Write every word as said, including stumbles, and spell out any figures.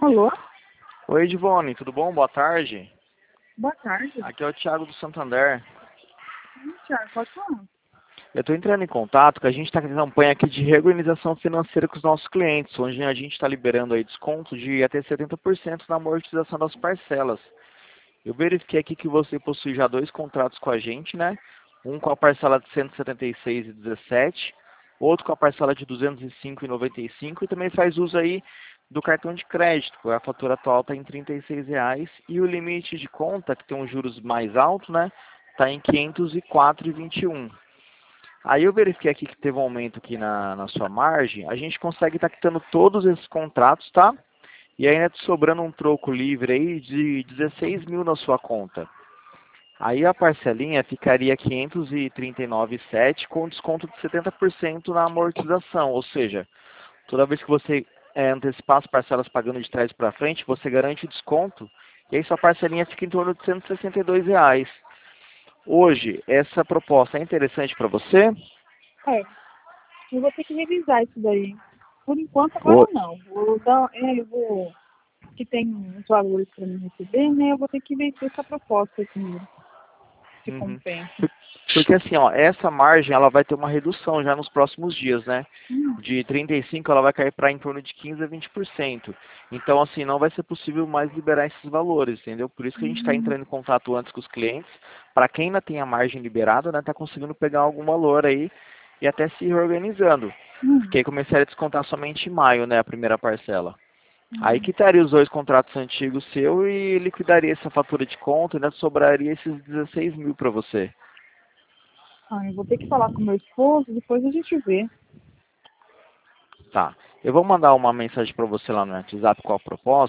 Alô? Oi, Edivone, tudo bom? Boa tarde. Boa tarde. Aqui é o Thiago do Santander. Hum, Thiago, pode falar. Eu estou entrando em contato que a gente está com uma campanha aqui de reorganização financeira com os nossos clientes, onde a gente está liberando aí desconto de até setenta por cento na amortização das parcelas. Eu verifiquei aqui que você possui já dois contratos com a gente, né? Um com a parcela de cento e setenta e seis reais e dezessete centavos, outro com a parcela de duzentos e cinco reais e noventa e cinco centavos e também faz uso aí do cartão de crédito. A fatura atual está em trinta e seis reais e o limite de conta, que tem uns juros mais altos, né? Está em quinhentos e quatro reais e vinte e um centavos. Aí eu verifiquei aqui que teve um aumento aqui na, na sua margem. A gente consegue estar quitando todos esses contratos, tá? E ainda te sobrando um troco livre aí de dezesseis mil na sua conta. Aí a parcelinha ficaria quinhentos e trinta e nove reais e sete centavos com desconto de setenta por cento na amortização. Ou seja, toda vez que você é, antecipar as parcelas pagando de trás para frente, você garante o desconto. E aí sua parcelinha fica em torno de cento e sessenta e dois reais. Hoje, essa proposta é interessante para você? É, eu vou ter que revisar isso daí. Por enquanto, agora Ô, não. Vou dar, é, eu vou, que tem uns valores para me receber, né? Eu vou ter que ver se essa proposta aqui se Uhum. compensa. Por- Porque assim, ó, essa margem ela vai ter uma redução já nos próximos dias, né? Hum, De trinta e cinco ela vai cair para em torno de quinze a vinte por cento. Então, assim, não vai ser possível mais liberar esses valores, entendeu? Por isso que a gente está hum, entrando em contato antes com os clientes, para quem ainda tem a margem liberada, né, tá conseguindo pegar algum valor aí e até se reorganizando. hum, Porque aí começaria a descontar somente em maio, né, a primeira parcela. Aí hum. quitaria os dois contratos antigos seu e liquidaria essa fatura de conta e ainda sobraria esses dezesseis mil para você. Ah, eu vou ter que falar com meu esposo, depois a gente vê. Tá. Eu vou mandar uma mensagem para você lá no WhatsApp com a proposta.